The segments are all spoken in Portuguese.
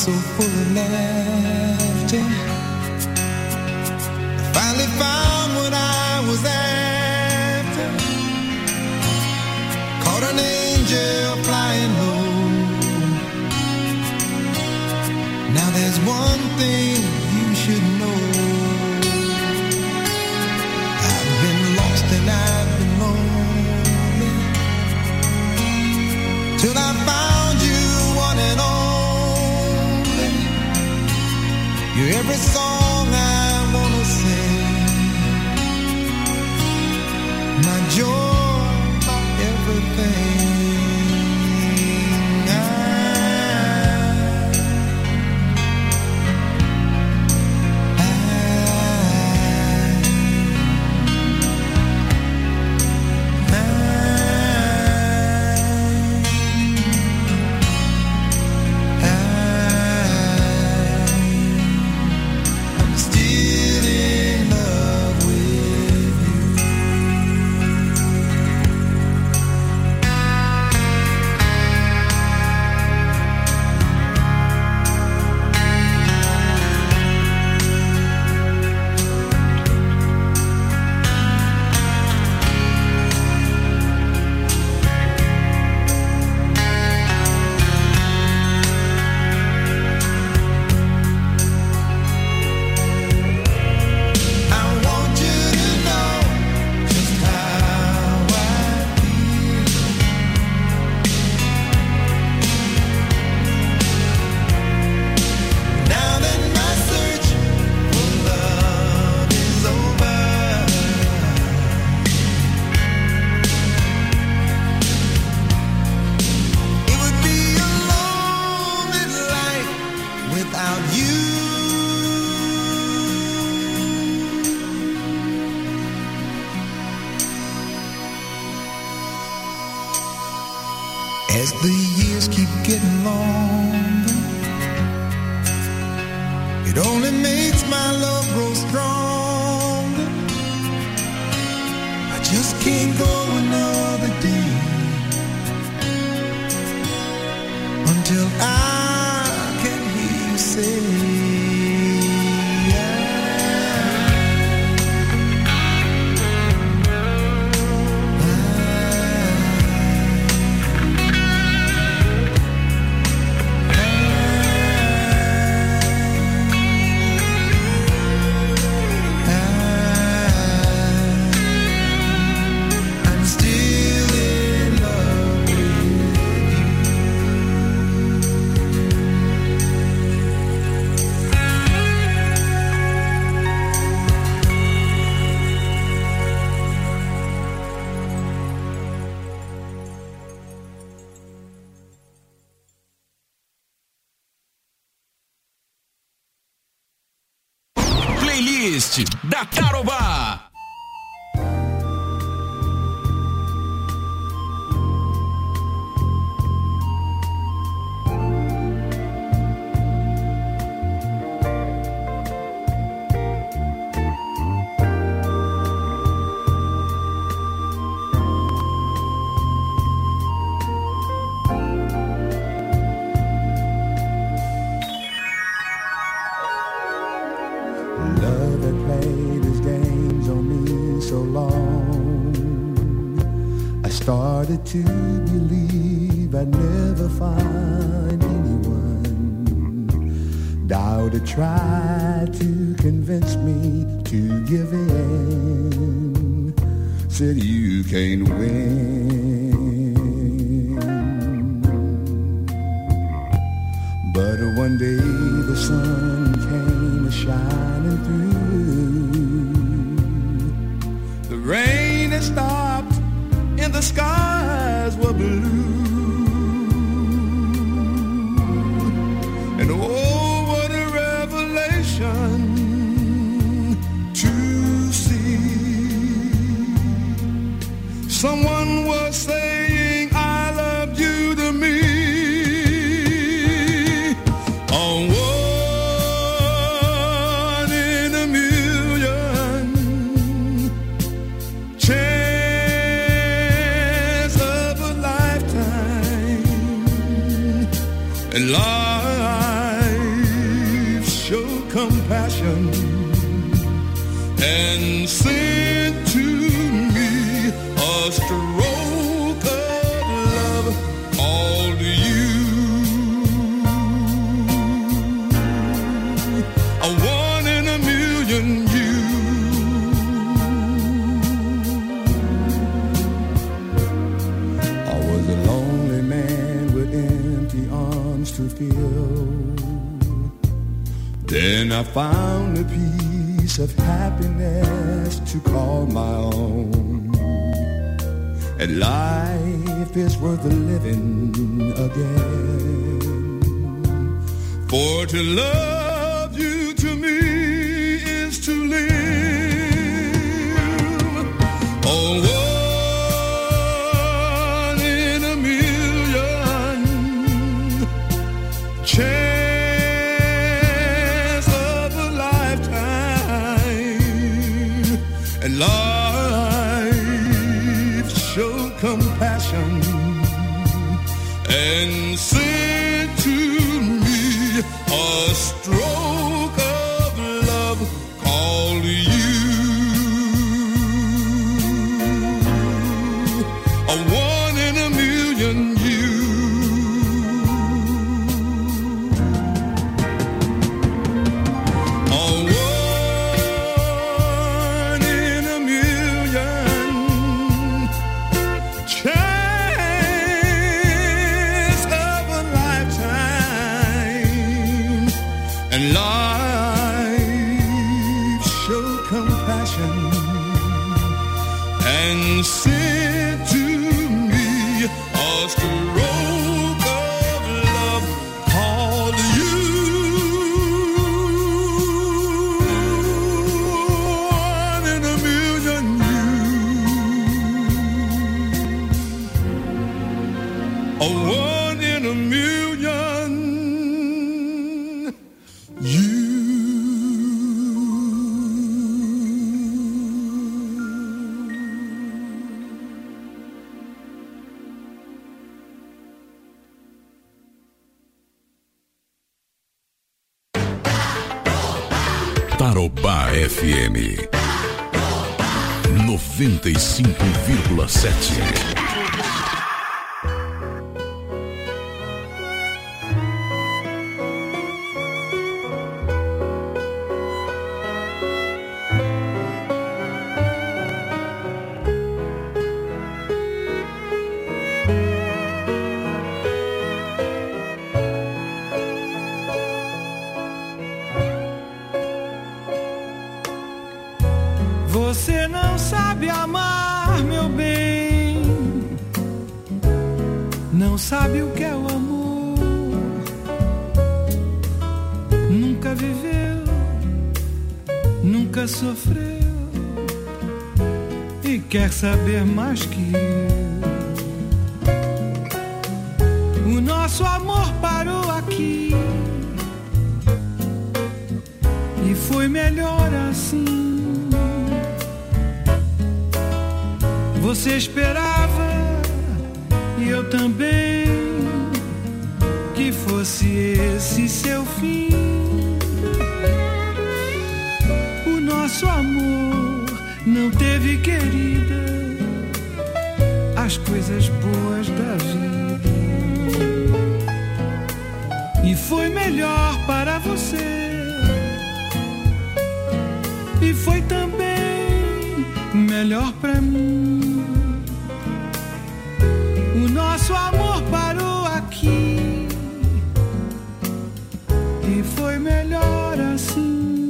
so full of laughter. I finally found what I was after. Caught an angel flying low. Now there's one thing you should know. I've been lost and I've been lonely, till I found you, one and only. You're every song I wanna sing, my joy, my everything. As the years keep getting longer, it only makes my love grow stronger. I just can't go another day until I can hear you say, da Tarobá. Started to believe I'd never find anyone. Doubted, tried to convince me to give in. Said you can't win. But one day the sun came shining through. The rain had stopped and the skies were blue. And oh, what a revelation to see. Someone was saying I loved you to me. On one in a million chance of a lifetime. And life compassion and sent to me a stroke of love called you. A one in a million you. I was a lonely man with empty arms to fill. Then I found a piece of happiness to call my own. And life is worth living again. For to love you to me is to live. Oh, one in a million chance of a lifetime. And life showed compassion and sent to me a stroke of love called you. A one in a million you. A one in a million chance of a lifetime. And life showed compassion and sent to me a stroke of love called you. One in a million you. A one in a million you. Tarobá FM 95,7. Você não sabe amar, meu bem, não sabe o que é o amor, nunca viveu, nunca sofreu e quer saber mais que eu. O nosso amor parou aqui e foi melhor assim. Você esperava, e eu também, que fosse esse seu fim. O nosso amor não teve, querida, as coisas boas da vida. E foi melhor para você, e foi também melhor para mim. O nosso amor parou aqui e foi melhor assim.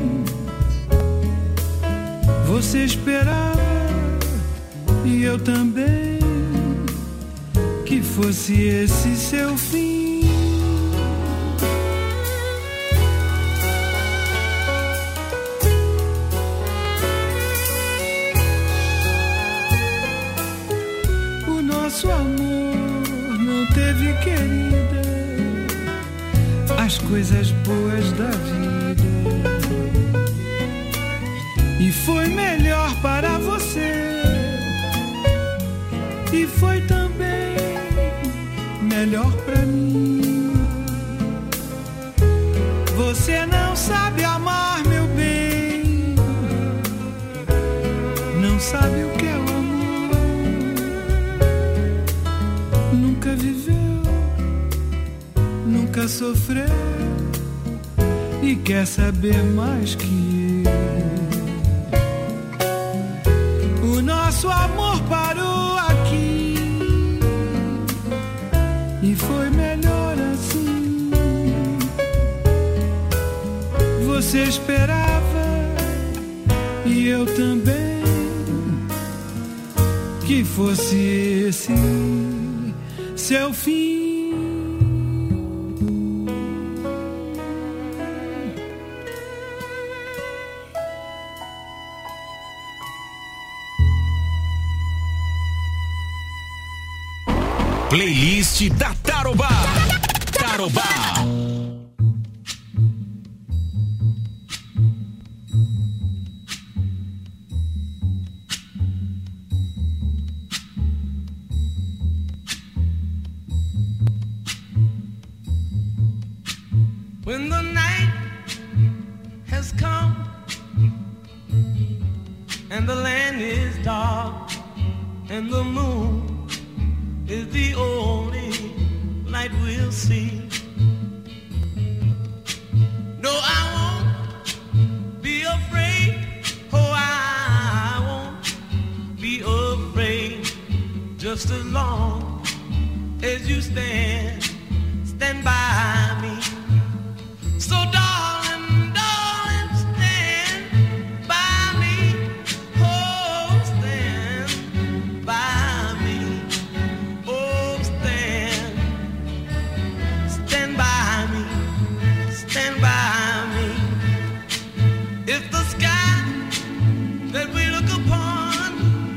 Você esperava, e eu também, que fosse esse seu fim. Nosso amor não teve, querida, as coisas boas da vida. E foi melhor para você, e foi também melhor para mim. Você não sabe nunca viveu, nunca sofreu e quer saber mais que eu. O nosso amor parou aqui e foi melhor assim. Você esperava e eu também que fosse esse seu fim. Playlist da Tarobá. Tarobá. When the night has come and the land is dark and the moon is the only light we'll see. No, I won't be afraid. Oh, I won't be afraid. Just as long as you stand by me. So darling, darling, stand by me. Oh, stand by me. Oh, stand by me. Stand by me. If the sky that we look upon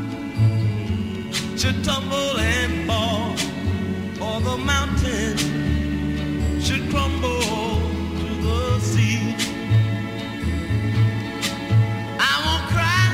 should tumble and fall, or the mountain should crumble to the sea, I won't cry,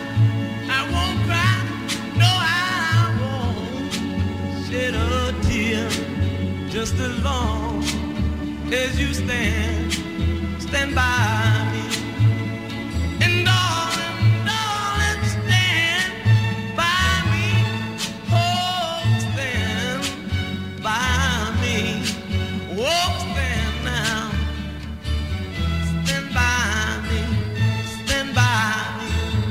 no, I won't shed a tear, just as long as you stand by me. And darling, darling, stand by me. Oh, stand by me. Oh, stand now. Stand by me. Stand by me.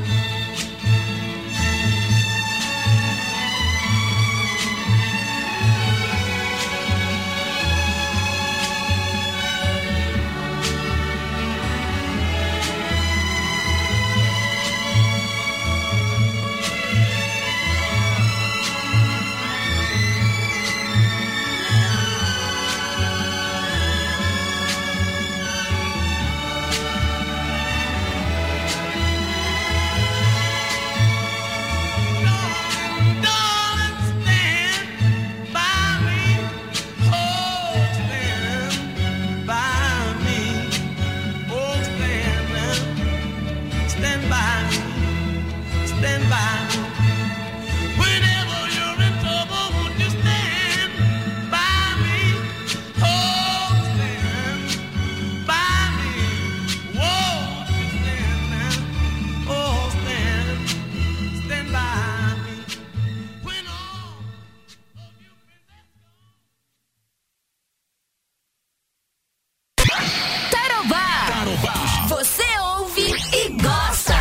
Você ouve e gosta.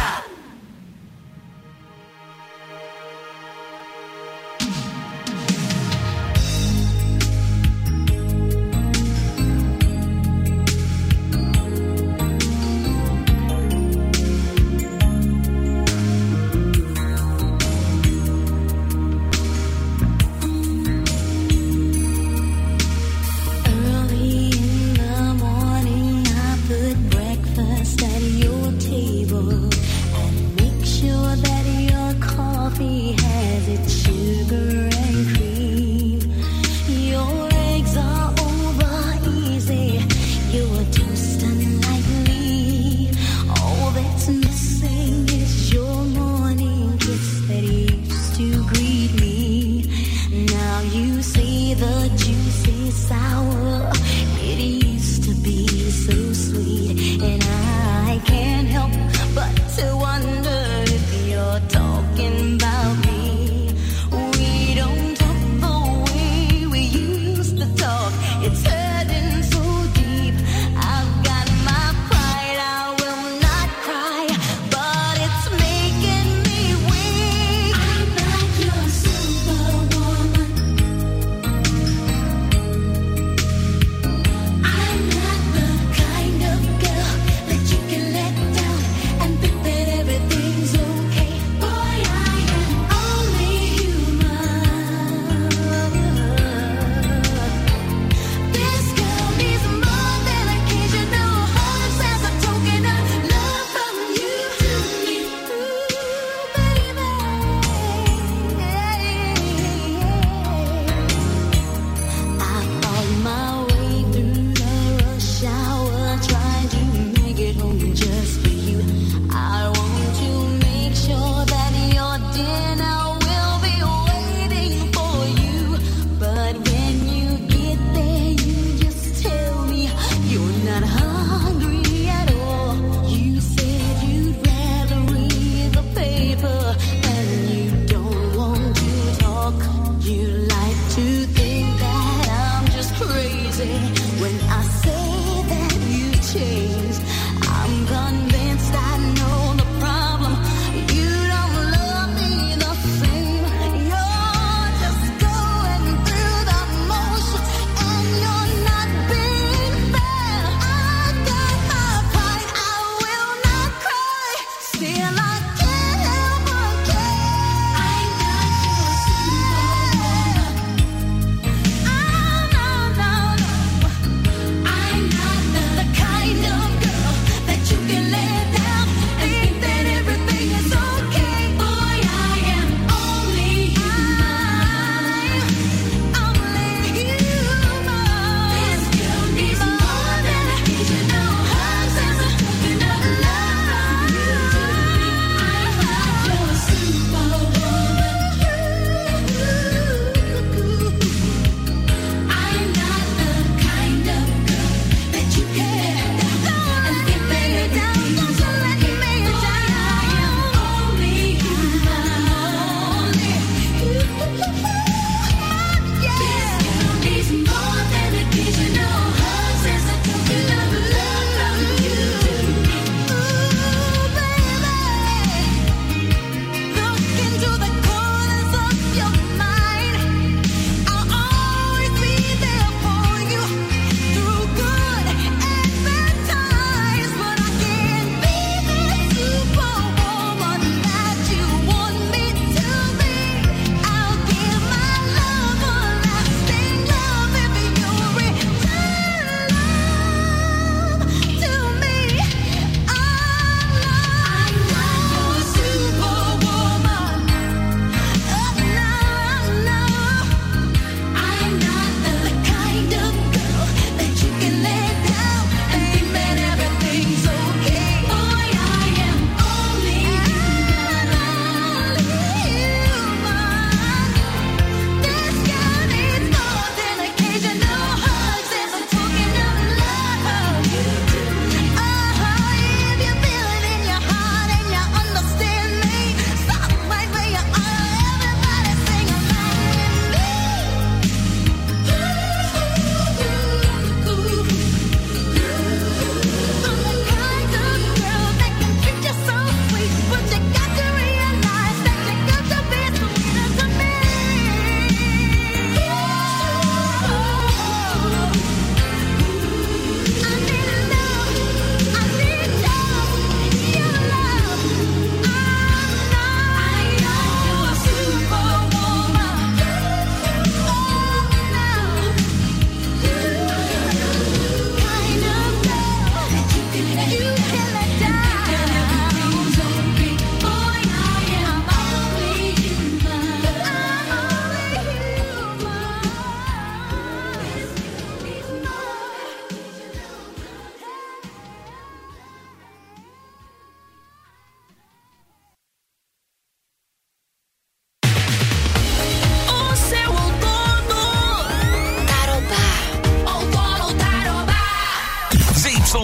Talking about me, we don't talk the way we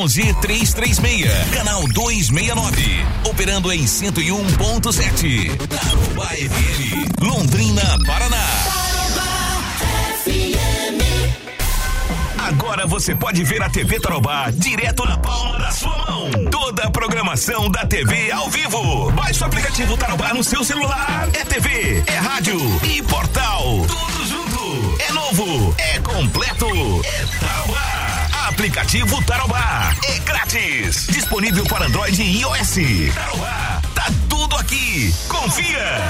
99111-336. Canal 269. Operando em 101.7. Tarobá FM. Londrina, Paraná. Agora você pode ver a TV Tarobá direto na palma da sua mão. Toda a programação da TV ao vivo. Baixe o aplicativo Tarobá no seu celular. É TV, é rádio e portal. Tudo junto. É novo, é completo. É Tarobá. Aplicativo Tarobá. É grátis. Disponível para Android e iOS. Tarobá. Tá tudo aqui. Confia.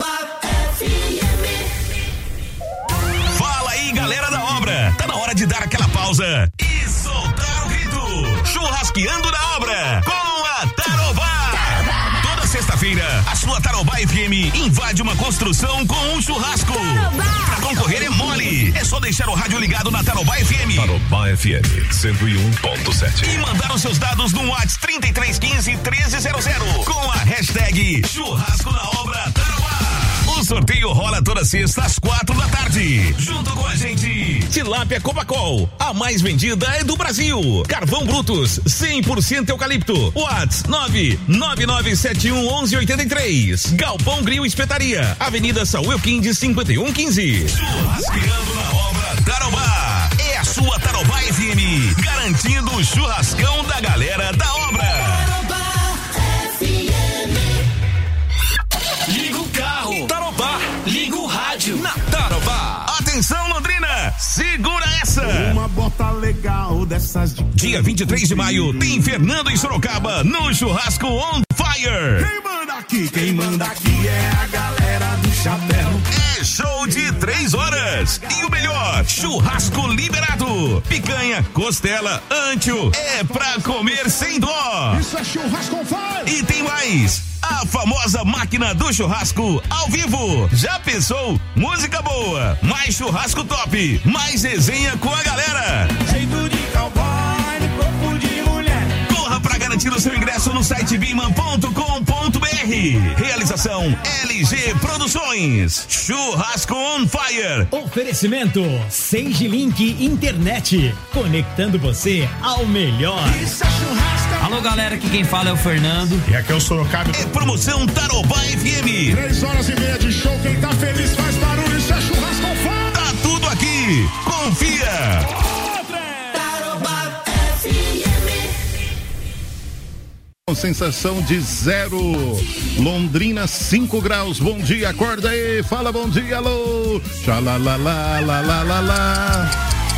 Fala aí, galera da obra. Tá na hora de dar aquela pausa e soltar o grito. Churrasqueando na obra com a Tarobá. Toda sexta-feira, a sua Tarobá FM invade uma construção com um churrasco. Pra concorrer é mole. É só deixar o rádio ligado na Tarobá FM. Tarobá FM 101.7. E mandar os seus dados no WhatsApp 3315-1300 com a hashtag Churrasco na Obra Tarobá. O sorteio rola toda sexta às 4 da tarde. Junto com a gente, Tilápia Cobacol, a mais vendida é do Brasil. Carvão Brutus, 100% eucalipto. WhatsApp 999711183. Galpão Grill Espetaria, Avenida Saúl Elquinde 5115. Churrasqueando na Obra Tarobá. É a sua Tarobá FM, garantindo o churrascão da galera da obra. Liga o carro, Tarobá. Liga o rádio na Tarobá. Atenção, Londrina, segura essa. Uma bota legal dessas de... Dia 23 de maio tem Fernando em Sorocaba no Churrasco On Fire. Quem manda aqui é a galera do chapéu. É show de 3 horas. E o melhor, churrasco liberado. Picanha, costela, antio. É pra comer sem dó. Isso é Churrasco On Fire. E tem mais. A famosa máquina do churrasco ao vivo. Já pensou? Música boa, mais churrasco top, mais resenha com a galera. Jeito de cowboy, corpo de mulher. Corra pra garantir o seu ingresso no site biman.com.br. Realização LG Produções. Churrasco On Fire. Oferecimento Sage Link Internet, conectando você ao melhor. Isso é churrasco. Alô, galera, aqui quem fala é o Fernando. E aqui é o Sorocaba. É promoção Tarobá FM. 3h30 de show, quem tá feliz faz barulho, isso é Churrasco On Fire. Tá tudo aqui, confia. Tarobá FM. Sensação de 0, Londrina 5 graus, bom dia, acorda aí, fala bom dia, alô, xalalalalalalala.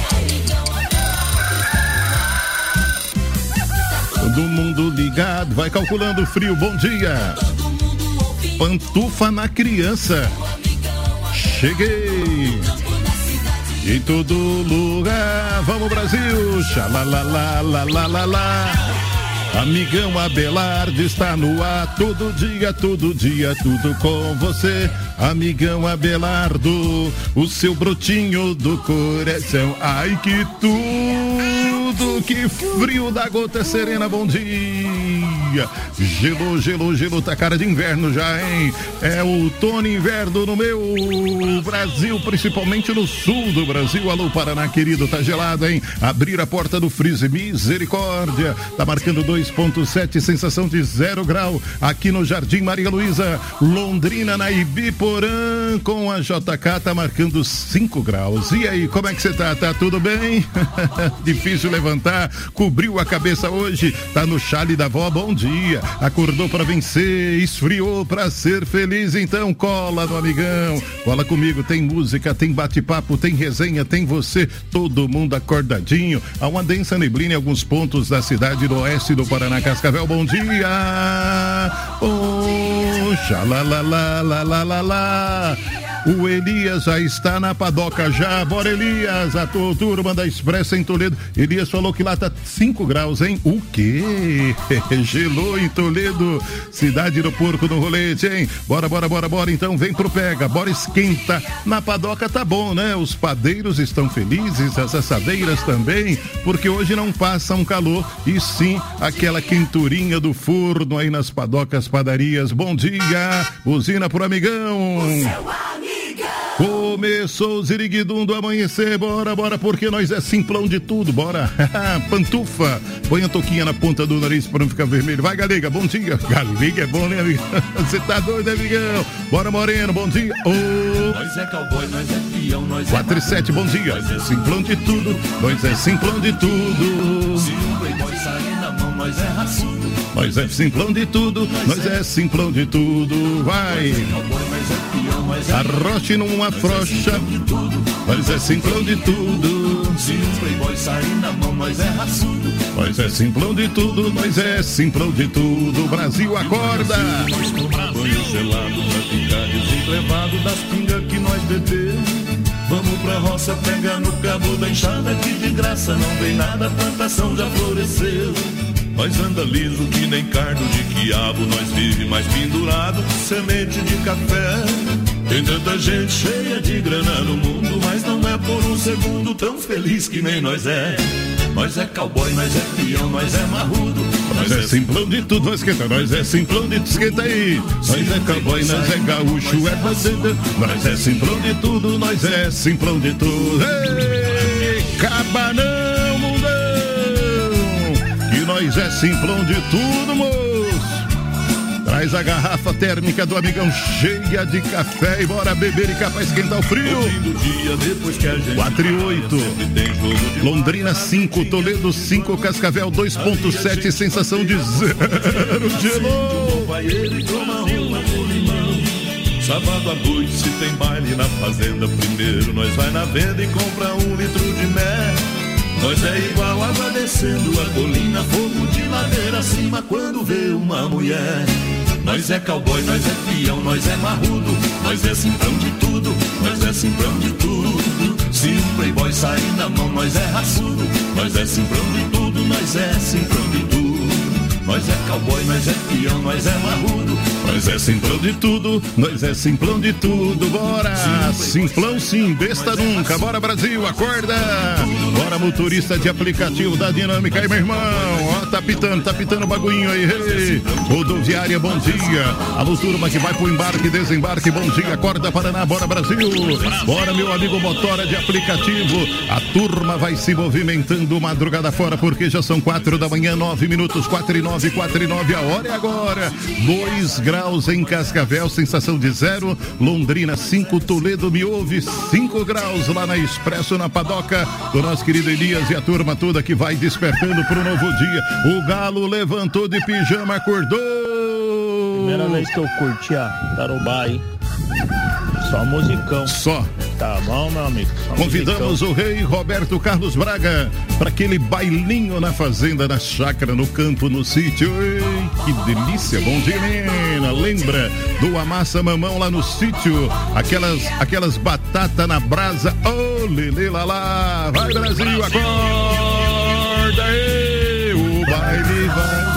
Todo mundo ligado, vai calculando o frio, bom dia. Pantufa na criança, cheguei. Em todo lugar, vamos Brasil, xalalalalalalala. Amigão Abelardo está no ar, todo dia, tudo com você. Amigão Abelardo, o seu brotinho do coração. Ai que tudo, que frio da gota serena, bom dia. Gelo, tá cara de inverno já, hein? É outono e inverno no meu Brasil, principalmente no sul do Brasil. Alô Paraná querido, tá gelado, hein? Abrir a porta do freezer, misericórdia. Tá marcando 2,7, sensação de 0 grau. Aqui no Jardim Maria Luísa, Londrina, na Ibiporã, com a JK, tá marcando 5 graus. E aí, como é que você tá? Tá tudo bem? Difícil levantar, cobriu a cabeça hoje, tá no chale da vó, bom dia. Acordou pra vencer, esfriou pra ser feliz, então cola no amigão, cola comigo, tem música, tem bate-papo, tem resenha, tem você, todo mundo acordadinho. Há uma densa neblina em alguns pontos da cidade do oeste do Paraná, Cascavel, bom dia. Oh, xalalalalalalala. O Elias já está na padoca já, bora Elias, a turma da Expressa em Toledo. Elias falou que lá tá 5 graus, hein? O quê? Gelou em Toledo, cidade do porco no rolete, hein? Bora, então vem pro pega, bora esquenta. Na padoca tá bom, né? Os padeiros estão felizes, as assadeiras também, porque hoje não passa um calor, e sim aquela quenturinha do forno aí nas padocas, padarias. Bom dia, buzina pro amigão. Começou o Ziriguidum do amanhecer, bora, porque nós é simplão de tudo, bora. Pantufa, põe a touquinha na ponta do nariz pra não ficar vermelho. Vai, Galega, bom dia. Galega é bom, né, amigo? Você tá doido, né, amigão? Bora, Moreno, bom dia. Nós é cowboy, nós é peão, nós 4 e 7, bom dia. Simplão de tudo, nós é simplão de tudo. Se um playboy sair na mão, nós é raçudo. Nós é simplão de tudo, nós é simplão de tudo. Vai. Arroche não afrouxa, nós é simplão de tudo. Se um playboy sair na mão, nós é raçudo. Nós é simplão de tudo, nós é simplão de tudo. Brasil, acorda. Banho gelado pra ficar desenlevado das pingas que nós bebemos. Vamos pra roça, pega no cabo da enxada que de graça não vem nada, a plantação já floresceu. Nós anda liso que nem cardo de quiabo, nós vive mais pendurado que semente de café. Tem tanta gente cheia de grana no mundo, mas não é por um segundo tão feliz que nem nós é. Nós é cowboy, nós é peão, nós é marrudo. Nós é simplão de tudo, esquenta, nós é simplão de tudo, esquenta aí. Nós é cowboy, nós é gaúcho, é fazenda. Nós é simplão de tudo, nós é simplão de tudo. Ei, cabanão, mundão, que nós é simplão de tudo, moço. Traz a garrafa térmica do amigão cheia de café e bora beber e cá pra esquentar o frio. 4 e 8. Londrina 5, Toledo 5, Cascavel 2.7, sensação de 0 gelou. Sábado à noite se tem baile na fazenda, primeiro nós vai na venda e compra 1 litro de mel. Nós é igual água descendo a colina, fogo de ladeira acima quando vê uma mulher. Nós é cowboy, nós é peão, nós é marrudo, nós é simplão de tudo, nós é simplão de tudo. Se um playboy sair na mão, nós é raçudo, nós é simplão de tudo, nós é simplão de tudo. Nós é cowboy, nós é peão, nós é marrudo, nós é simplão de tudo, nós é simplão de tudo, bora! Simplão sim, besta nunca, bora Brasil, acorda! Bora motorista de aplicativo da Dinâmica aí, meu irmão, ó, tá pitando o bagulhinho aí, hey. Rodoviária, bom dia! Alô, turma que vai pro embarque, desembarque, bom dia, acorda Paraná, bora Brasil! Bora, meu amigo motora de aplicativo, a turma vai se movimentando madrugada fora, porque já são 4 da manhã, 9 minutos, 4 e 9, a hora é agora. 2 graus em Cascavel, sensação de 0. Londrina 5, Toledo me ouve 5 graus lá na Expresso, na padoca do nosso querido Elias e a turma toda que vai despertando pro novo dia. O Galo levantou de pijama, acordou. Primeira vez que eu curti a Tarobá, hein? Só musicão. Só. Tá bom, meu amigo. Só convidamos musicão. O rei Roberto Carlos Braga para aquele bailinho na fazenda, na chácara, no campo, no sítio. Ei, que delícia. Bom dia, menina. Lembra do Amassa Mamão lá no sítio? Aquelas batatas na brasa. Oh, lelê, lalá. Vai, Brasil, acorda aí. O baile vai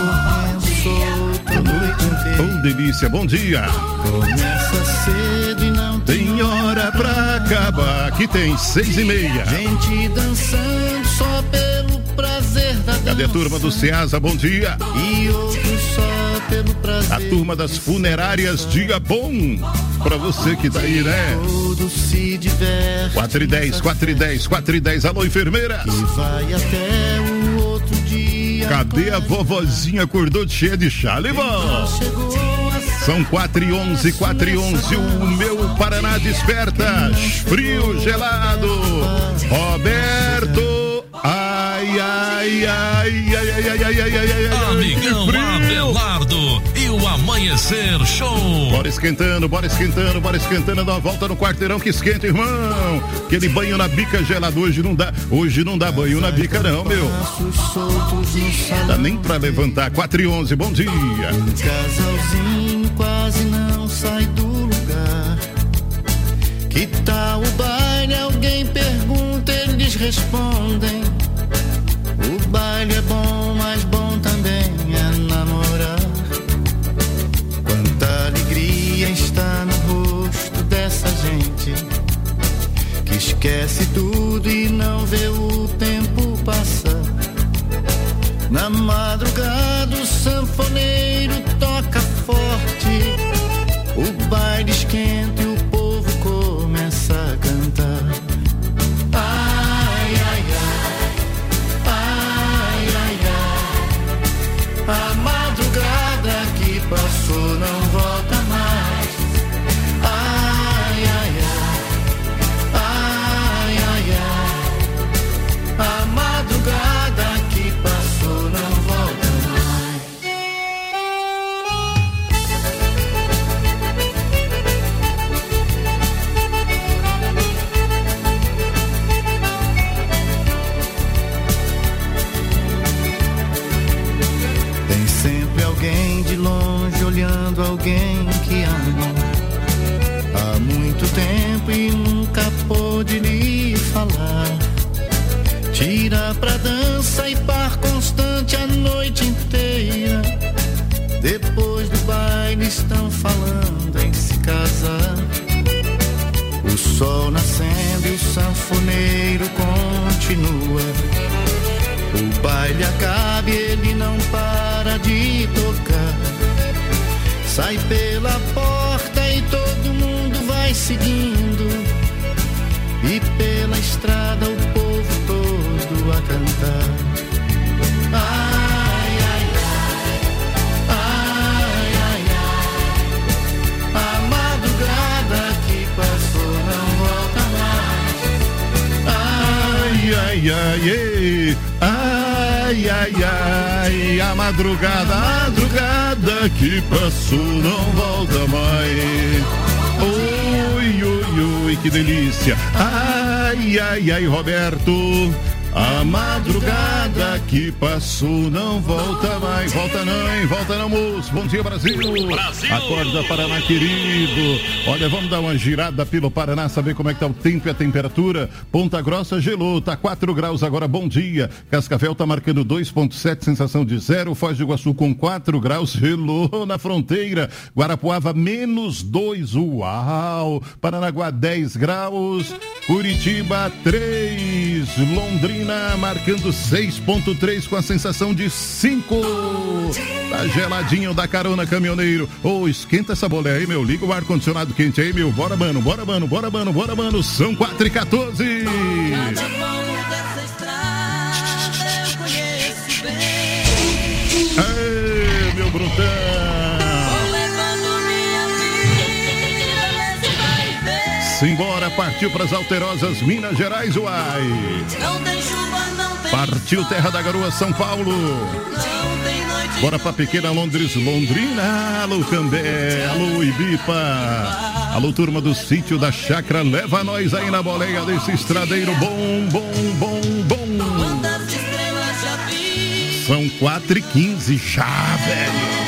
oh, delícia, bom dia. Começa cedo e não tem hora pra acabar. Aqui tem 6:30. Gente dançando só pelo prazer da dança. Cadê a turma do Ceasa? Bom dia. E outros só pelo prazer. A turma das funerárias, dia bom pra você que tá aí, né? Todos se divertem. 4 e 10, 4 e 10, 4 e 10. Alô, enfermeiras. E vai até o outro dia. Cadê a vovozinha? Acordou cheia de chalivão. São 4 e 11, 4 e 11. O meu Paraná desperta. Frio, gelado. Roberto. Ai, ai, ai, ai, ai, ai, ai, ai, ai, ai. Amigão Abelardo e o Amanhecer Show. Bora esquentando, bora esquentando, bora esquentando. Dá uma volta no quarteirão que esquenta, irmão. Aquele banho na bica gelado hoje não dá banho na bica não, meu. Dá nem pra levantar. 4 e 11, bom dia. Um casalzinho quase não sai do lugar. Que tal o baile? Alguém pergunta, eles respondem. O baile é bom, mas bom também é namorar. Quanta alegria está no rosto dessa gente que esquece tudo e não vê o tempo passar. Na madrugada o sanfoneiro toca forte, o baile esquenta e o povo começa a cantar. alguém de longe olhando alguém que ama há muito tempo e nunca pôde lhe falar. Tira pra dança e par constante a noite inteira. Depois do baile estão falando em se casar. O sol nascendo e o sanfoneiro continua. O baile acaba e ele não para de tocar. Sai pela porta e todo mundo vai seguindo. E pela estrada o povo todo a cantar. Ai, ai, ai, ai, ai, a madrugada que passou não volta mais. Ai, ai, ai, ai, ai, ai, a madrugada que passou não volta mais. Oi, oi, oi, que delícia. Ai, ai, ai, Roberto. A madrugada que passou não volta mais. Volta não, hein? Volta não, moço. Bom dia, Brasil. Brasil. Acorda, Paraná, querido. Olha, vamos dar uma girada pelo Paraná, saber como é que tá o tempo e a temperatura. Ponta Grossa gelou, tá 4 graus agora, bom dia. Cascavel tá marcando 2,7, sensação de 0. Foz do Iguaçu com 4 graus, gelou na fronteira. Guarapuava -2, uau. Paranaguá 10 graus. Curitiba 3. Londrina marcando 6,3 com a sensação de 5. Tá geladinho da carona, caminhoneiro. Ô, esquenta essa bolé aí, meu. Liga o ar-condicionado quente aí, meu. Bora, mano, bora, mano, bora, mano, bora, mano. São 4h14. Aê, meu Brutão. Simbora, partiu pras Alterosas, Minas Gerais, uai. Partiu Terra da Garoa, São Paulo. Bora pra pequena Londres, Londrina. Alô, Cambé, alô, Ibipa. Alô, turma do sítio da Chácara, leva nós aí na boleia desse estradeiro bom, bom, bom, bom. São 4h15 já, velho.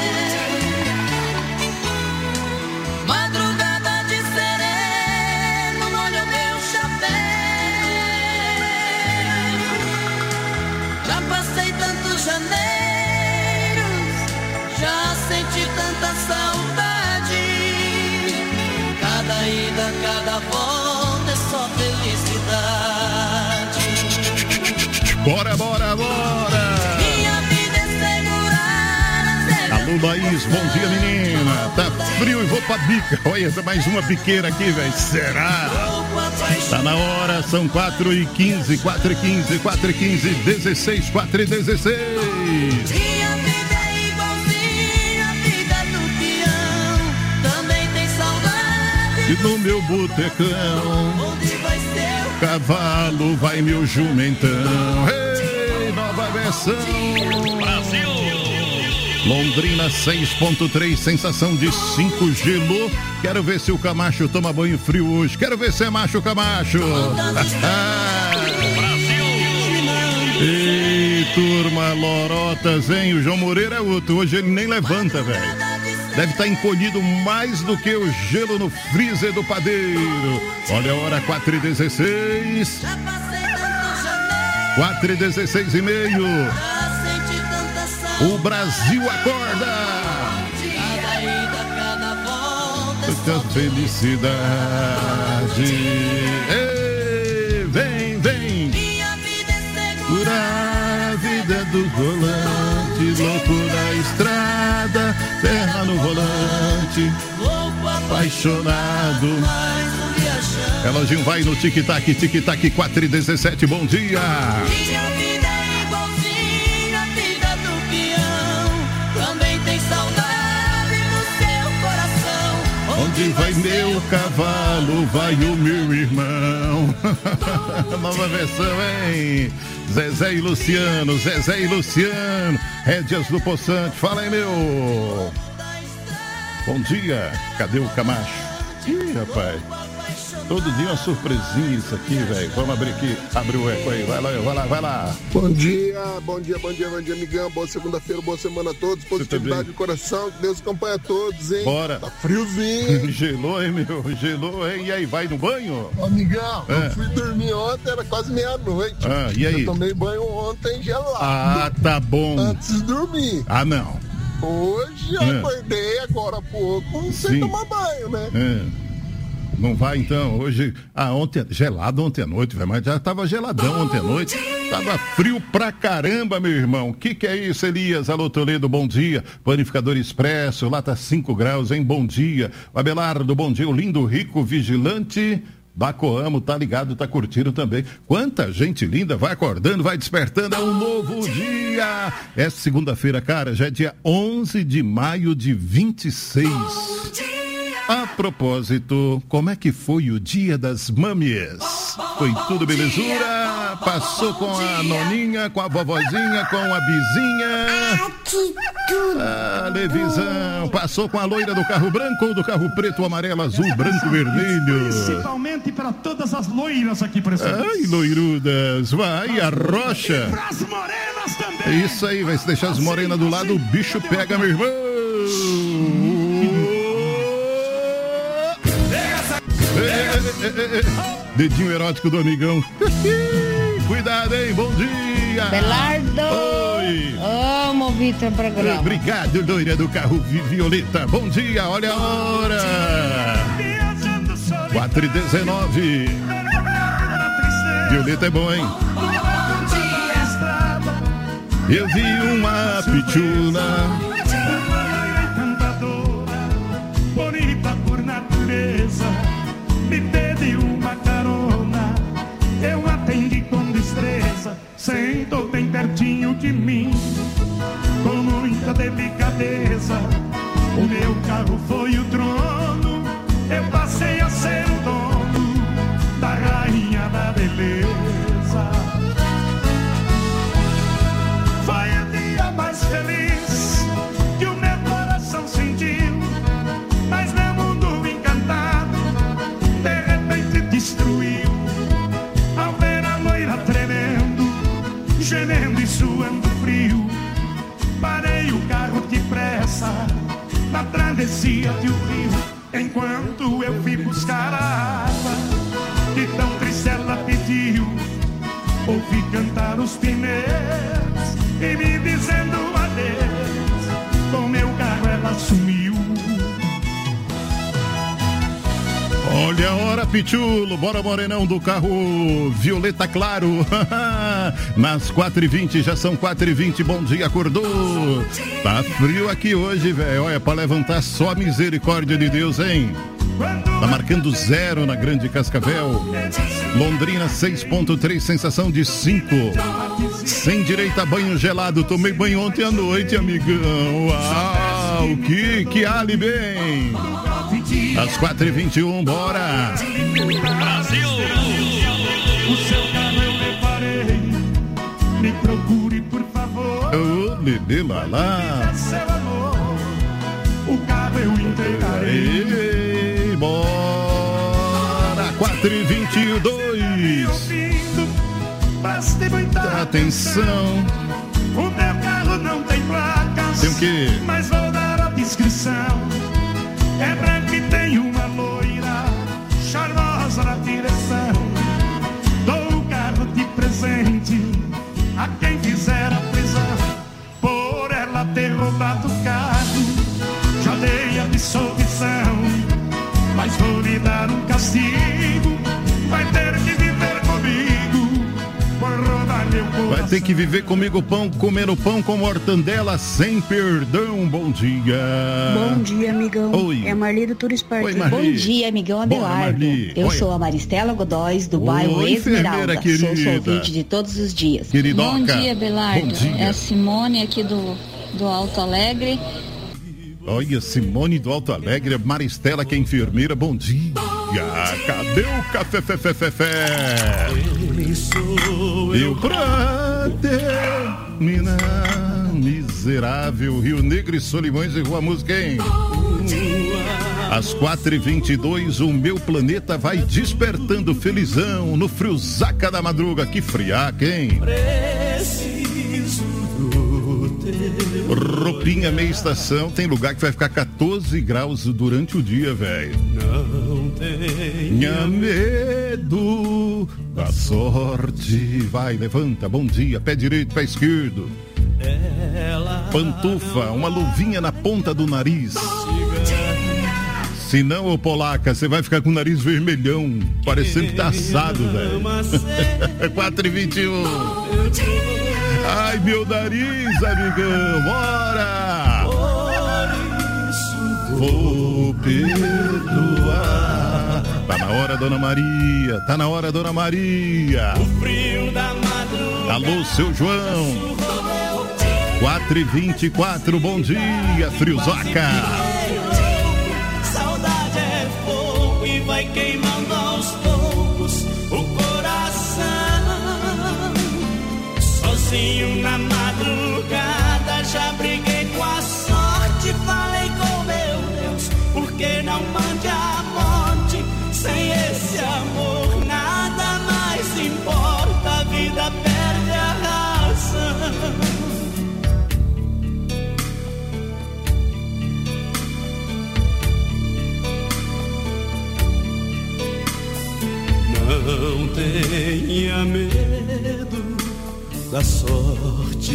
Cada volta é só felicidade. Bora, bora, bora! Minha vida é segurada. Alô, Laís, bom dia, menina. Tá frio e vou pra bica. Olha, mais uma biqueira aqui, velho. Será? Tá na hora, são 4h15, 4h15, 4h15, 16, 4h16. E no meu botecão, onde vai ser o cavalo, vai meu jumentão. Ei, nova versão. Brasil. Londrina 6,3, sensação de 5, gelou. Quero ver se o Camacho toma banho frio hoje. Quero ver se é macho Camacho. Brasil. Ei, turma, lorotas, hein? O João Moreira é outro. Hoje ele nem levanta, velho. Deve estar encolhido mais do que o gelo no freezer do padeiro. Olha a hora, 4h16. 4h16 e meio. O Brasil acorda. Muita felicidade. Ei, vem, vem. Cura a vida do volante, louco na estrada, terra no volante, apaixonado. Reloginho vai no tic-tac, tic-tac, 4h17, bom dia. Minha vida é igualzinha a vida do peão, também tem saudade no seu coração. Onde vai meu cavalo, vai o meu irmão. Nova versão, hein? Zezé e Luciano, Zezé e Luciano, Rédeas do Poçante, fala aí, meu. Bom dia, cadê o Camacho? Ih, rapaz, Todo dia uma surpresinha isso aqui, velho. Vamos abrir aqui, abre o eco aí. Vai lá. Bom dia, amigão. Boa segunda-feira, boa semana a todos. Positividade do coração, que Deus acompanha a todos, hein? Bora. Tá friozinho. Gelou, hein, meu? Gelou, hein? E aí, vai no banho? Amigão, eu fui dormir ontem, era quase meia-noite. E aí? Eu tomei banho ontem gelado. Ah, tá bom. Antes de dormir. Ah, não. Hoje eu acordei agora há pouco sem tomar banho, né? Não vai então, hoje, ontem, gelado ontem à noite, velho, mas já tava geladão ontem à noite, tava frio pra caramba, meu irmão. Que é isso, Elias? Alô, Toledo, bom dia. Panificador Expresso, lá tá 5 graus, hein? Bom dia. O Abelardo, bom dia. O lindo, rico, vigilante Bacoamo, tá ligado, tá curtindo também. Quanta gente linda, vai acordando, vai despertando, é um novo dia. É segunda-feira, cara, já é dia 11 de maio de 26. A propósito, como é que foi o dia das mamias? Foi tudo belezura? Passou com a noninha, com a vovozinha, com a vizinha? Ah, Levisão, passou com a loira do carro branco ou do carro preto, amarelo, azul, branco, vermelho? Principalmente para todas as loiras aqui presentes. Ai, loirudas, vai, a rocha. Para as morenas também. É isso aí, vai se deixar as morenas do lado, o bicho pega, meu irmão. Dedinho erótico do amigão. Cuidado, hein? Bom dia. Belardo. Oi. Amo ouvir teu programa. Obrigado, loira do carro Violeta. Bom dia, olha a hora. 4h19. Violeta é bom, hein? Eu vi uma pichula bonita por natureza, me pede uma carona, eu atendi com destreza, sentou bem pertinho de mim, com muita delicadeza, o meu carro foi o trono, eu passei a ser o dono da rainha da beleza. Foi o dia mais feliz que o meu coração sentiu, mas meu mundo encantado de repente destruiu, ao ver a loira tremendo, gemendo e suando frio. Parei o carro depressa na travessia de um rio, enquanto eu fui buscar a água que tão triste ela pediu. Ouvi cantar os pneus e me dizendo adeus, com meu carro ela sumiu. Olha a hora, Pichulo, bora morenão do carro Violeta Claro. Nas 4h20, já são 4h20, bom dia, acordou. Tá frio aqui hoje, velho, olha, pra levantar só a misericórdia de Deus, hein? Tá marcando 0 na Grande Cascavel. Londrina 6.3, sensação de 5. Sem direito a banho gelado, tomei banho ontem à noite, amigão. Uau, que álibi, hein? Às 4h21, bora! Brasil! O seu carro eu reparei, me procure por favor. Ô, bebê Lalá! Seu amor, o carro eu entregarei. Bora! 4h22! Preste muita atenção! O meu carro não tem placas. Tem o quê? Mas vou dar a descrição. É branco e tem uma loira charmosa na direção. Dou o carro de presente a quem fizer a prisão por ela ter roubado o carro. Já dei a dissolução, mas vou lhe dar um castigo. Vai ter que viver comigo por roubar meu coração. Vai ter que viver comigo pão, comer o pão com mortandela sem perdão. Bom dia. Bom dia, amigão. Oi. É a Marli do Tour Esporte. Oi, Marli. Bom dia, amigão Abelardo. Eu sou a Maristela Godóis, do bairro Oi, Esmeralda. querida. Sou ouvinte de todos os dias. Queridoca. Bom dia, Abelardo. Bom dia. É a Simone aqui do Alto Alegre. Olha, Simone do Alto Alegre, Maristela, que é enfermeira, bom dia. Cadê o café, fé? Eu pra terminar, miserável, Rio Negro e Solimões e Rua Música, hein? Às 4h22, o meu planeta vai despertando felizão no friozaca da madruga. Que friaca, hein? Preciso do teu. Roupinha meia estação, tem lugar que vai ficar 14 graus durante o dia, velho. Não tenha medo da sorte. Vai, levanta, bom dia, pé direito, pé esquerdo. Pantufa, uma luvinha na ponta do nariz. Se não, ô polaca, você vai ficar com o nariz vermelhão, parecendo que tá assado, velho. 4h21. Ai, meu nariz, amigão, bora! Vou perdoar. Tá na hora, Dona Maria, tá na hora, Dona Maria. O frio da madrugada. Alô, seu João. 4h24, bom dia, friozaca. Saudade é fogo e vai queimando aos poucos o coração. Sozinho na madrugada já briguei com a sorte. Falei com meu Deus, por que não mande a morte? Sem esse amor nada mais importa, a vida perde a razão. Não tenha medo da sorte,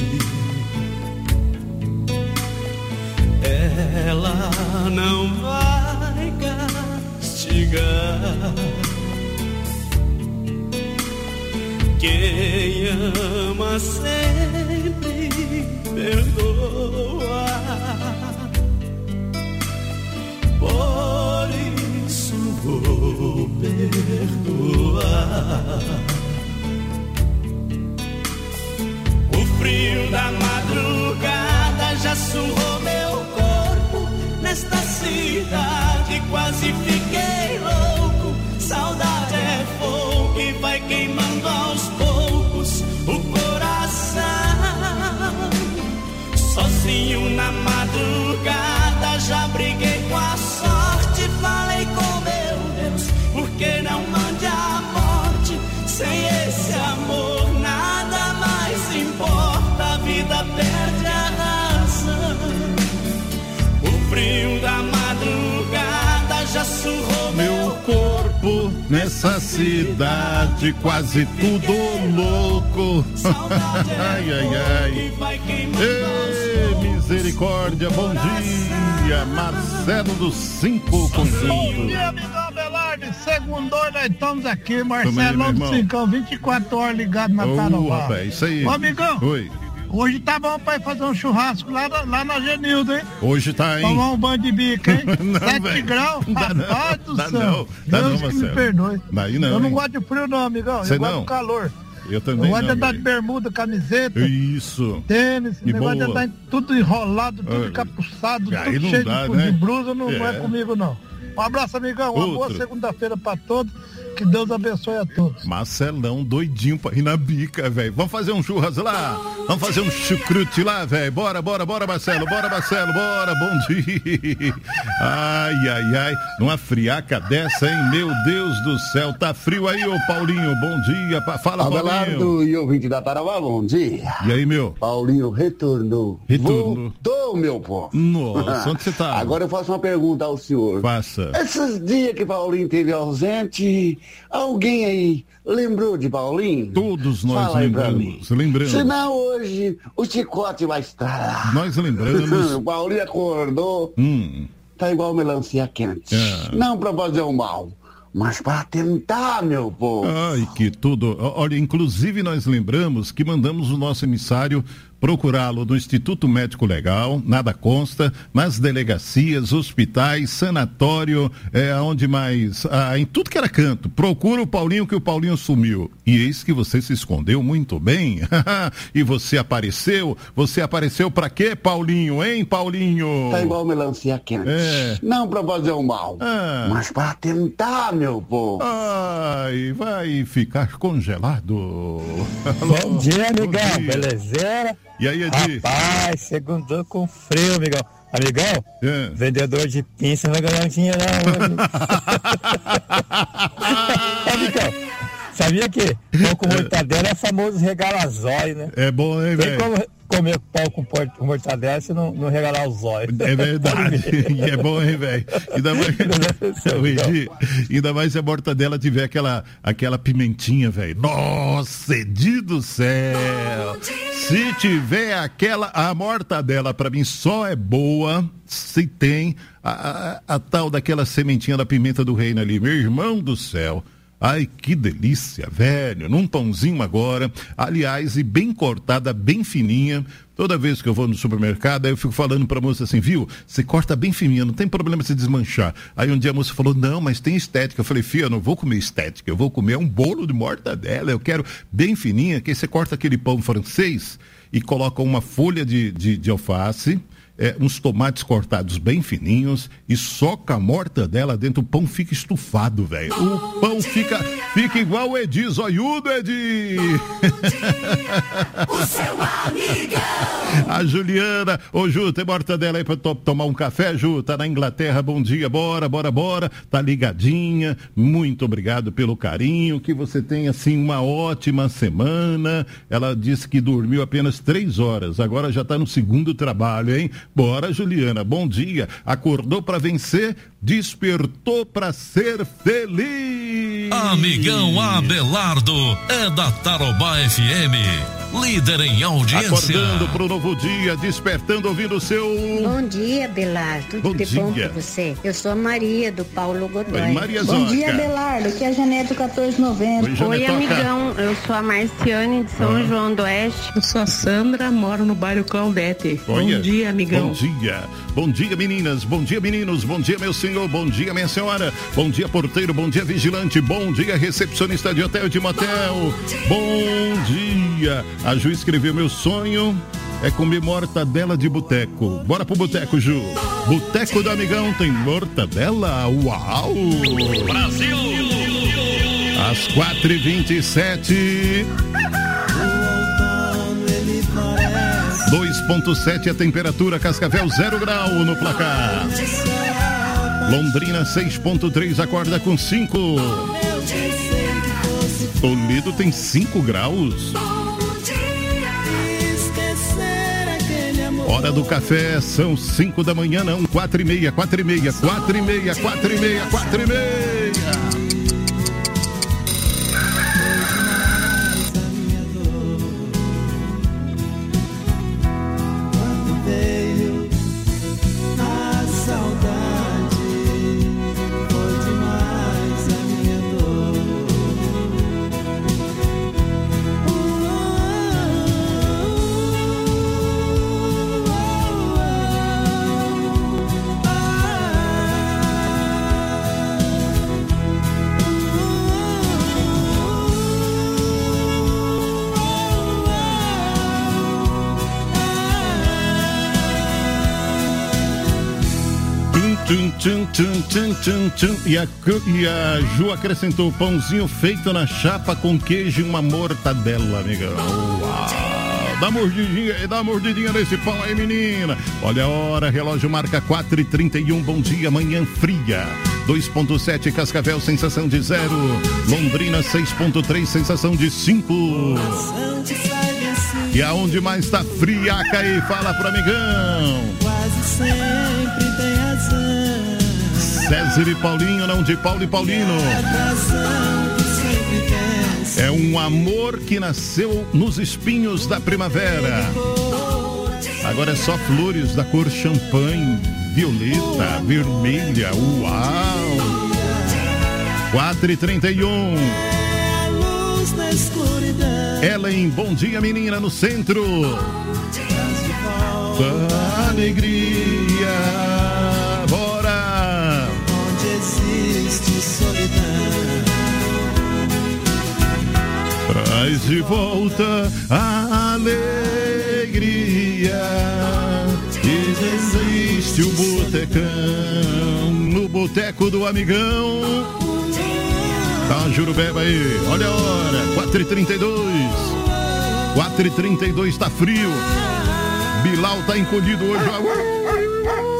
ela não vai castigar. Quem ama sempre perdoa. Por isso vou perdoar. O frio da madrugada já surrou meu corpo. Nesta cidade quase fiquei louco. Saudade é fogo e vai queimando aos poucos o coração. Sozinho na madrugada já briguei com a sorte. Falei com meu Deus, por que não mande a morte? Sem esse amor nada mais importa, a vida perde a razão. O frio da madrugada já surrou meu corpo. Nessa cidade quase tudo louco. Ai, ai, ai. Ei, misericórdia, bom dia, Marcelo do 5 Conjunto. Bom dia, amigão Belardi, segundou, nós estamos aqui, Marcelão do 5, 24 horas ligado na Tarobá. Rapaz, isso aí. Ô, amigão. Oi. Hoje tá bom pra ir fazer um churrasco lá na Genildo, hein? Hoje tá, hein? Tomar um banho de bico, hein? Não, 7 véio. graus, rapaz do céu. Não, Deus não, que me perdoe. Daí não, eu não hein? gosto de frio não, amigão. Cê eu gosto não? do calor. Eu também Eu gosto de não, andar véio. de bermuda, camiseta. Isso. Tênis, E negócio de boa. andar tudo enrolado, tudo encapuçado, Aí tudo não cheio dá, de né? blusa, não É. é comigo não. Um abraço, amigão. Uma boa Outro. segunda-feira pra todos. Que Deus abençoe a todos. Marcelão doidinho pra ir na bica, velho. Vamos fazer um churras lá? Vamos fazer um chucrute lá, velho? Bora, Marcelo. Bora, bom dia. Ai, ai, ai. Numa friaca dessa, hein? Meu Deus do céu. Tá frio aí, ô Paulinho. Bom dia. Fala, Paulinho. Abelardo e ouvinte da Tarabá, bom dia. E aí, meu? Paulinho retornou. Voltou, meu povo. Nossa, onde você tá? Agora eu faço uma pergunta ao senhor. Faça. Esses dias que Paulinho esteve ausente, alguém aí lembrou de Paulinho? Todos nós Fala aí pra mim. lembramos. Senão hoje o chicote vai estar lá. Nós lembramos. O Paulinho acordou, tá igual melancia quente. É. Não pra fazer o mal, mas para tentar, meu povo. Ai, que tudo. Olha, inclusive nós lembramos que mandamos o nosso emissário procurá-lo no Instituto Médico Legal, nada consta, nas delegacias, hospitais, sanatório, onde mais, em tudo que era canto. Procura o Paulinho, que o Paulinho sumiu. E eis que você se escondeu muito bem. E você apareceu pra quê, Paulinho, hein, Paulinho? Tá igual melancia quente. Não pra fazer o mal, mas para tentar, meu povo. Ai, vai ficar congelado. Bom dia, amigão. Belezeira? E aí, Edi? Rapaz, segundou com frio, amigão. Amigão, vendedor de pinça vai ganhar dinheiro Amigão, sabia que pão com mortadela é famoso regalazói, né? É bom, hein, velho? Tem como comer pão com mortadela se não regalar os olhos. É verdade. E é bom, hein, velho? Ainda mais se a mortadela tiver aquela pimentinha, velho. Nossa, Edi do céu! Se tiver a mortadela, pra mim, só é boa se tem a tal daquela sementinha da pimenta do reino ali. Meu irmão do céu. Ai, que delícia, velho, num pãozinho agora, aliás, e bem cortada, bem fininha. Toda vez que eu vou no supermercado, aí eu fico falando pra moça assim, viu, você corta bem fininha, não tem problema se desmanchar. Aí um dia a moça falou, não, mas tem estética. Eu falei, filha, eu não vou comer estética, eu vou comer um bolo de mortadela, eu quero bem fininha, que aí você corta aquele pão francês e coloca uma folha de alface, uns tomates cortados bem fininhos e soca a mortadela dentro, o pão fica estufado, velho. O pão fica igual o Edi, zoiudo, Edi. O seu amigão. A Juliana, ô Ju, tem mortadela aí pra tomar um café, Ju? Tá na Inglaterra, bom dia, bora. Tá ligadinha, muito obrigado pelo carinho, que você tenha, assim, uma ótima semana. Ela disse que dormiu apenas 3 horas, agora já tá no segundo trabalho, hein? Bora, Juliana, bom dia. Acordou pra vencer, despertou pra ser feliz. Amigão Abelardo é da Tarobá FM. Líder em audiência. Acordando pro novo dia, despertando, ouvindo o seu... Bom dia, Belardo. Tudo bom de dia. bom pra você? Eu sou a Maria, do Paulo Godoy. Oi, Maria Bom Zoca. dia, Belardo. Aqui é a Janete do 1490. Oi, amigão. Eu sou a Marciane de São João do Oeste. Eu sou a Sandra, moro no bairro Claudete. Olha, bom dia, amigão. Bom dia. Bom dia, meninas. Bom dia, meninos. Bom dia, meu senhor. Bom dia, minha senhora. Bom dia, porteiro. Bom dia, vigilante. Bom dia, recepcionista de hotel e de motel. Bom dia. A Ju escreveu, meu sonho é comer mortadela de boteco. Bora pro boteco, Ju. Boteco do Amigão tem mortadela. Uau! Brasil! Às 4h27. 2,7 a temperatura, Cascavel 0 grau no placar. Londrina 6,3, acorda com 5. Toledo tem 5 graus. Hora do café, são 5 da manhã, não, 4h30. E a Ju acrescentou pãozinho feito na chapa com queijo e uma mortadela, amigão. Uau! Dá uma mordidinha nesse pão aí, menina. Olha a hora, relógio marca 4h31. Bom dia, manhã fria. 2,7 Cascavel, sensação de 0. Londrina 6,3, sensação de 5. E aonde mais tá friaca aí? Fala pro amigão. Quase sempre tem razão. César e Paulinho, não de Paulo e Paulino. É um amor que nasceu nos espinhos da primavera. Agora é só flores da cor champanhe, violeta, vermelha. Uau! 4h31. Ellen, bom dia, menina, no centro. Da alegria. Bora! Onde existe solidão. Traz de volta a alegria. Existe o botecão. No boteco do amigão. Tá, Jurubeba aí. Olha a hora. 4h32. 4h32, tá frio. Bilal tá encolhido hoje.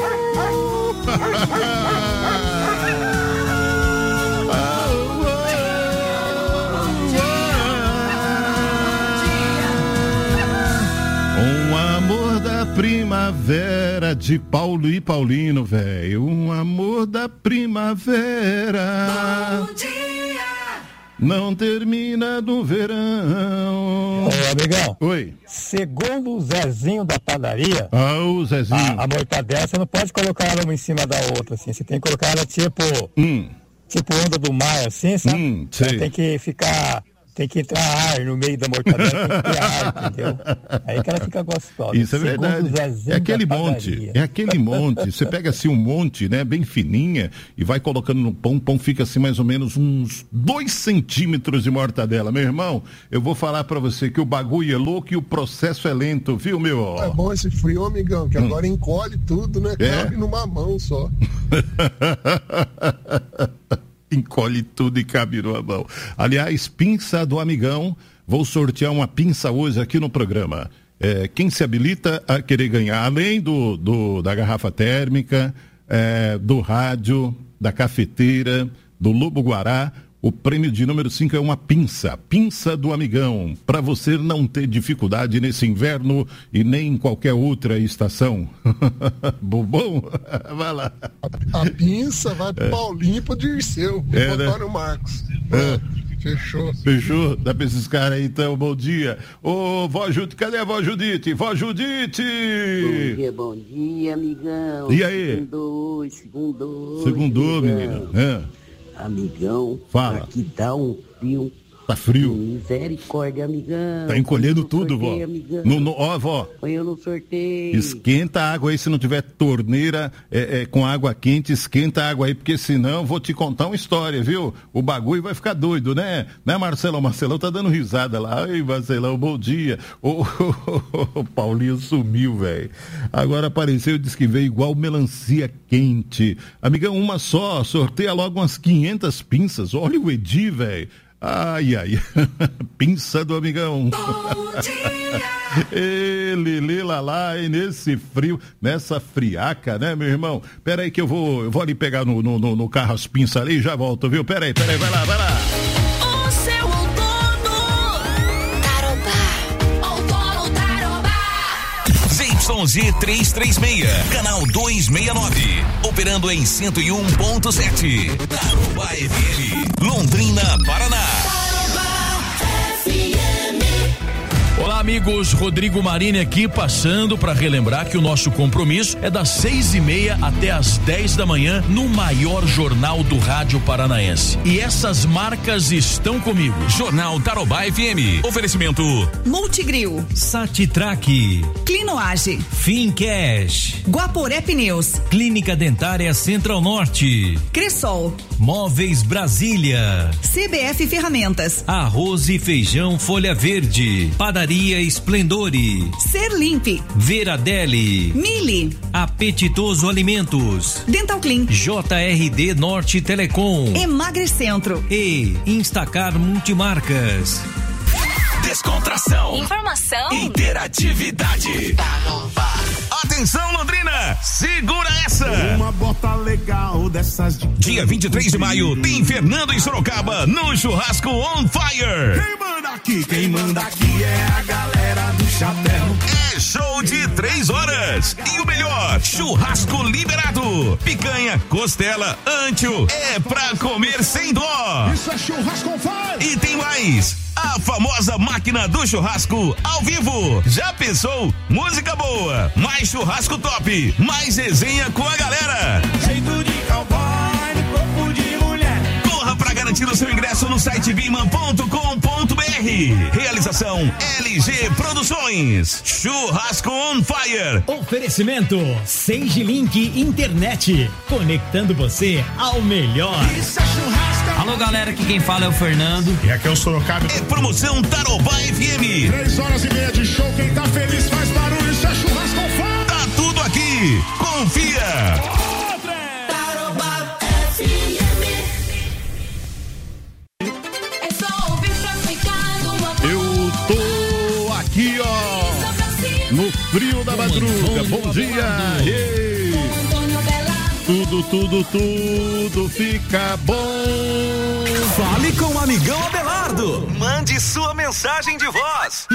Um amor da primavera de Paulo e Paulino, velho. Um amor da primavera. Bom dia. Não termina no verão. Ô, amigão. Oi. Segundo o Zezinho da padaria. Ah, o Zezinho. A mortadela, você não pode colocar ela uma em cima da outra, assim. Você tem que colocar ela tipo onda do mar, assim, sabe? Sei. Tem que ficar... Tem que entrar ar no meio da mortadela, tem que ter ar, entendeu? Aí que ela fica gostosa. Isso é verdade. É aquele monte. É aquele monte. Você pega assim um monte, né? Bem fininha e vai colocando no pão. O pão fica assim mais ou menos uns 2 centímetros de mortadela. Meu irmão, eu vou falar pra você que o bagulho é louco e o processo é lento, viu, meu? É bom esse frio, amigão, que agora encolhe tudo, né? Cabe numa mão só. Encolhe tudo e cabe numa mão. Aliás, pinça do amigão. Vou sortear uma pinça hoje aqui no programa. Quem se habilita a querer ganhar, além da garrafa térmica, do rádio, da cafeteira, do Lobo Guará, o prêmio de número 5 é uma pinça do amigão, para você não ter dificuldade nesse inverno e nem em qualquer outra estação. Bobão? Vai lá. A pinça vai pro Paulinho e pro Dirceu, pro Antônio Marcos. Fechou? Dá pra esses caras aí, então, bom dia. Ô, vó Judite, cadê a vó Judite? Vó Judite! Bom dia, amigão. E aí? Segundou, menino. Amigão, fala. Aqui dá um frio. Tá frio? Misericórdia, amigão. Tá encolhendo tudo, vó. Ó, vó. Põe eu no sorteio. Esquenta a água aí, se não tiver torneira com água quente, esquenta a água aí, porque senão vou te contar uma história, viu? O bagulho vai ficar doido, né? Né, Marcelão? Marcelão tá dando risada lá. Ai, Marcelão, bom dia. O Paulinho sumiu, velho. Agora apareceu e disse que veio igual melancia quente. Amigão, uma só, sorteia logo umas 500 pinças. Olha o Edi, velho. Ai, pinça do amigão. Lili lalá, e nesse frio, nessa friaca, né, meu irmão? Pera aí que eu vou ali pegar no carro as pinças ali e já volto, viu? Pera aí, vai lá. O seu outono Tarobá. ZYZ 336, canal 269, operando em 101.7, Tarobá FM, Londrina, Paraná. Olá, amigos, Rodrigo Marini aqui, passando para relembrar que o nosso compromisso é das 6:30 até as 10 da manhã no maior jornal do rádio paranaense. E essas marcas estão comigo. Jornal Tarobá FM. Oferecimento Multigril, Satitrack, Clinoage, Fincash, Guaporé Pneus, Clínica Dentária Central Norte, Cressol, Móveis Brasília, CBF Ferramentas, Arroz e Feijão Folha Verde, Padaria Esplendore, Serlimpe, Veradelli, Mili, Apetitoso Alimentos, Dental Clean, JRD Norte Telecom, Emagrecentro e Instacar Multimarcas. Descontração, informação, interatividade. Atenção, Londrina, segura essa. Uma bota legal dessas de... Dia 23 de maio tem Fernando em Sorocaba no Churrasco On Fire. Quem manda aqui é a galera do chapéu. É show de 3 horas. E o melhor, churrasco liberado. Picanha, costela, antio, é pra comer sem dó. Isso é Churrasco On Fire. E tem mais. A famosa máquina do churrasco ao vivo. Já pensou? Música boa, mais churrasco top, mais resenha com a galera. Jeito de cowboy, corpo de mulher. Corra pra garantir o seu ingresso no site biman.com.br. Realização LG Produções. Churrasco On Fire. Oferecimento Sage Link Internet, conectando você ao melhor. Isso é churrasco. Alô, galera, aqui quem fala é o Fernando. E aqui é o Sorocaba. É promoção Tarobá FM. 3h30 de show, quem tá feliz faz barulho, isso é Churrasco On Fire. Tá tudo aqui, confia. Tarobá FM. É só ouvir pra ficar no amor. Eu tô aqui, ó, no frio da madruga. Bom dia. tudo fica bom. Fale com o amigão Abelardo. Mande sua mensagem de voz.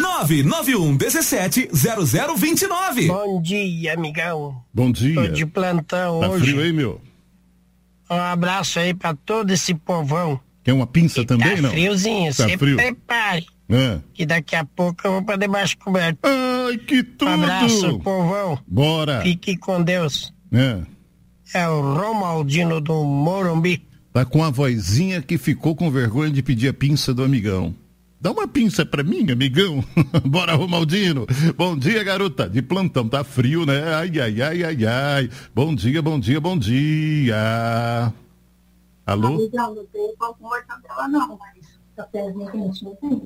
991170029. Bom dia, amigão. Bom dia. Tô de plantão tá hoje. Tá frio aí, meu? Um abraço aí pra todo esse povão. Quer uma pinça também, tá não? Friozinho, tá se frio. prepare. Que daqui a pouco eu vou pra debaixo coberto. Ai, que tudo! Um abraço, povão. Bora. Fique com Deus. É o Romaldino do Morumbi. Tá com a vozinha que ficou com vergonha de pedir a pinça do amigão. Dá uma pinça pra mim, amigão. Bora, Romaldino. Bom dia, garota. De plantão, tá frio, né? Ai. Bom dia. Alô? Amigão, não tem pão com mortadela não, mas cafézinho quentinho tem.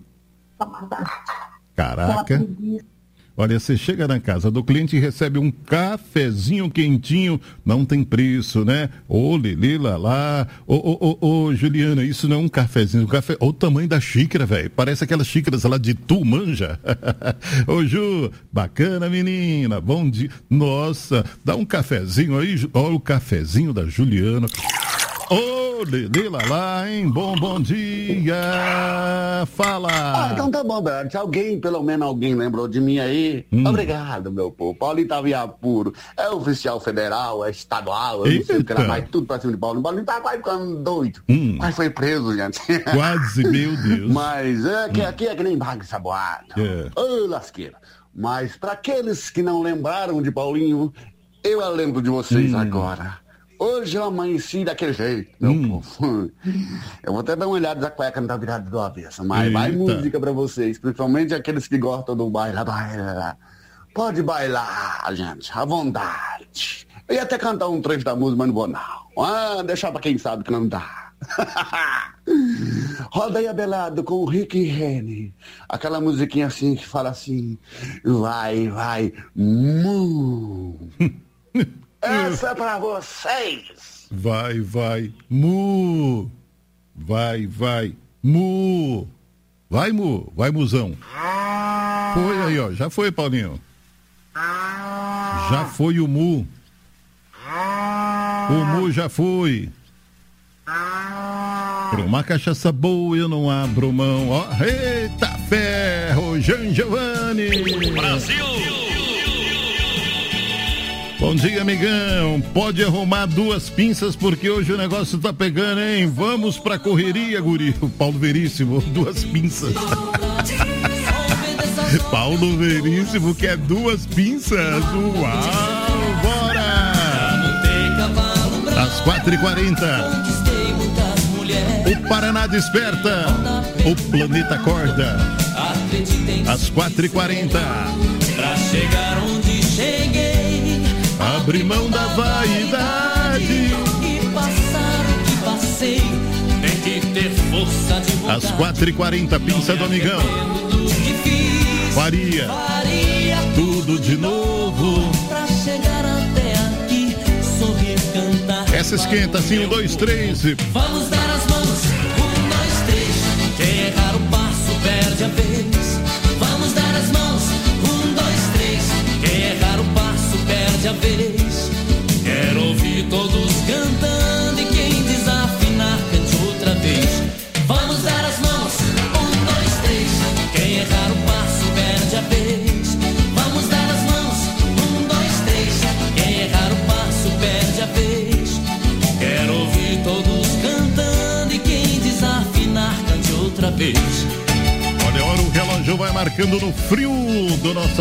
Caraca. Olha, você chega na casa do cliente e recebe um cafezinho quentinho, não tem preço, né? Ô, Lili, lá. Ô, Juliana, isso não é um cafezinho, um café. Olha o tamanho da xícara, velho. Parece aquelas xícaras lá de tu, manja. Ô, Ju, bacana, menina. Bom dia. Nossa, dá um cafezinho aí. Olha o cafezinho da Juliana. Ô, Lili, lá, hein? Bom dia. Fala. Então tá bom, Bert. Pelo menos alguém lembrou de mim aí. Obrigado, meu povo. Paulinho tava em apuro. É oficial federal, é estadual, eu não sei o que lá, mas tudo pra cima de Paulinho. Paulinho tá quase ficando doido. Mas foi preso, gente. Quase, meu Deus. Mas aqui é que nem baga saboada. Ô, lasqueira. Mas pra aqueles que não lembraram de Paulinho, eu lembro de vocês agora. Hoje eu amanheci daquele jeito, meu povo. Eu vou até dar uma olhada da cueca não tá virada do avesso, mas vai música pra vocês, principalmente aqueles que gostam do baila. Pode bailar, gente, à vontade. Eu ia até cantar um trecho da música, mas não vou não. Deixar pra quem sabe que não dá. Roda aí, Abelardo, com o Rick e Rene. Aquela musiquinha assim que fala assim: vai, mu. Essa é pra vocês. Vai, mu. Vai, mu. Vai, mu. Vai, muzão. Foi aí, ó. Já foi, Paulinho. Já foi o mu. O mu já foi. Por uma cachaça boa eu não abro mão. Ó, eita ferro, Jean Giovanni. Brasil. Bom dia, amigão. Pode arrumar 2 pinças porque hoje o negócio tá pegando, hein? Vamos pra correria, guri. O Paulo Veríssimo, 2 pinças. Paulo Veríssimo quer 2 pinças. Uau, bora! Às 4h40. O Paraná desperta. O planeta acorda. Às 4h40. Pra chegar onde cheguei. Abre mão da vaidade. E passar o que passei. Tem que ter força de vontade. Às 4h40, pinça do amigão. Faria tudo de novo. Pra chegar até aqui, sorrir, cantar. Essa esquenta assim, 1, 2, 3. Vamos dar as mãos, 1, 2, 3. Quem errar o passo perde a vez. Vamos dar as mãos, 1, 2, 3. Quem errar o passo perde a vez. Quero ouvir todos cantando e quem desafinar cante outra vez. Vamos dar as mãos, 1, 2, 3. Quem errar o passo perde a vez. Vamos dar as mãos, 1, 2, 3. Quem errar o passo perde a vez. Quero ouvir todos cantando e quem desafinar cante outra vez. Olha a hora, o relógio vai marcando no frio do nosso